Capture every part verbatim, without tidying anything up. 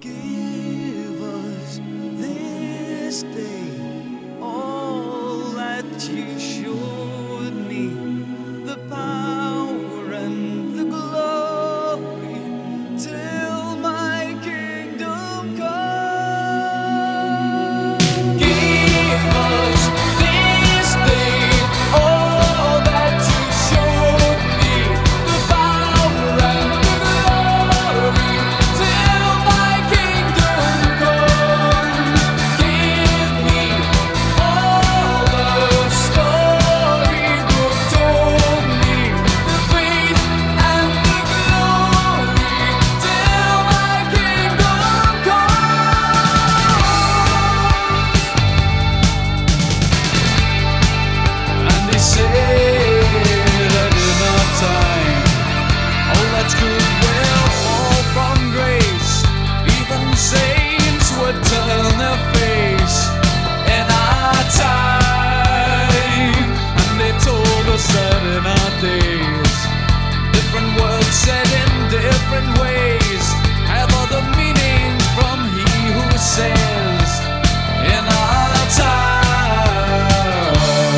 Give us this day all that you showed me, the power and the glory, till my kingdom come. Give us this day all that you showed me, the power and the glory, till my kingdom come. Give me all the storybook told me, the faith and the glory, till my kingdom comes. And they say that in our time, all that's good will fall from grace. Even saints would turn their face in our time. And they told us that in our days, different words said in different ways have other meanings from he who says in our time.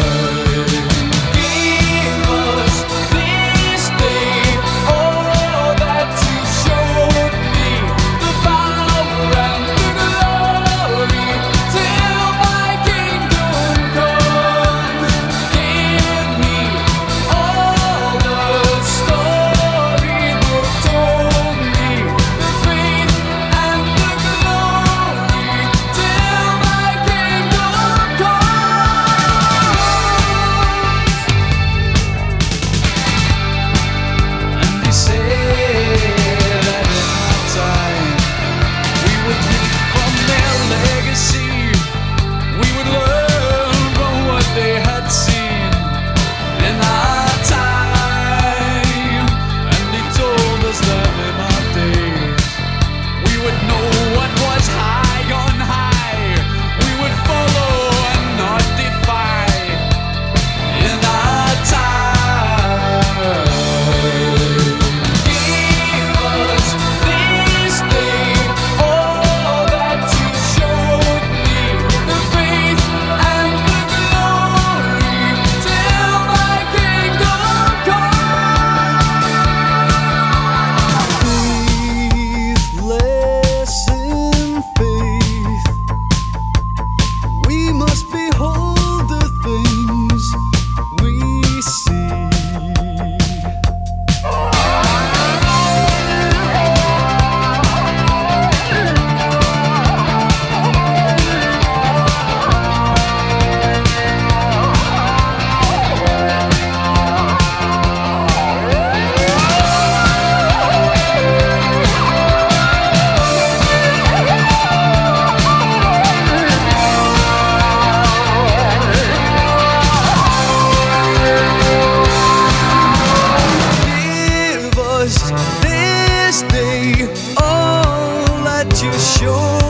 Give us this day all that you showed me, the power and the glory, till my kingdom come. Give me all the storybook told me, the faith and the glory, till my kingdom comes. And they say that in our time we would reap from their legacy, we would learn from what they had seen in our time. And they told us that in our days we would know what was high on high, we would follow and not defy in our time. Give us this day all that you showed me, the faith and the glory, till my kingdom come. Faithless in faith, we must behold the things we see. Give us this day all that you showed